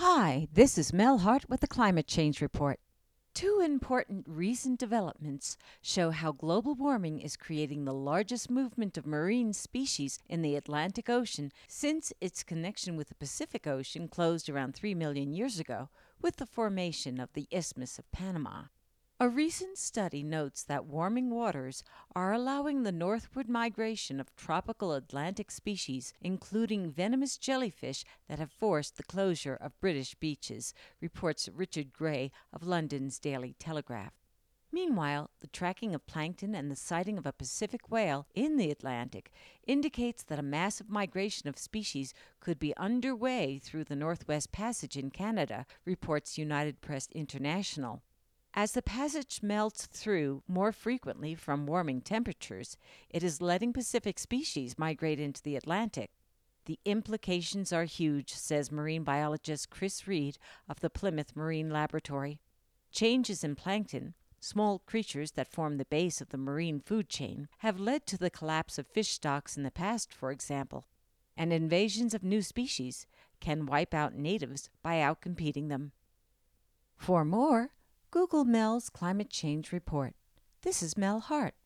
Hi, this is Mel Hart with the Climate Change Report. Two important recent developments show how global warming is creating the largest movement of marine species in the Atlantic Ocean since its connection with the Pacific Ocean closed around 3 million years ago with the formation of the Isthmus of Panama. A recent study notes that warming waters are allowing the northward migration of tropical Atlantic species, including venomous jellyfish that have forced the closure of British beaches, reports Richard Gray of London's Daily Telegraph. Meanwhile, the tracking of plankton and the sighting of a Pacific whale in the Atlantic indicates that a massive migration of species could be underway through the Northwest Passage in Canada, reports United Press International. As the passage melts through more frequently from warming temperatures, it is letting Pacific species migrate into the Atlantic. The implications are huge, says marine biologist Chris Reed of the Plymouth Marine Laboratory. Changes in plankton, small creatures that form the base of the marine food chain, have led to the collapse of fish stocks in the past, for example. And invasions of new species can wipe out natives by outcompeting them. For more, Google Mel's Climate Change Report. This is Mel Hart.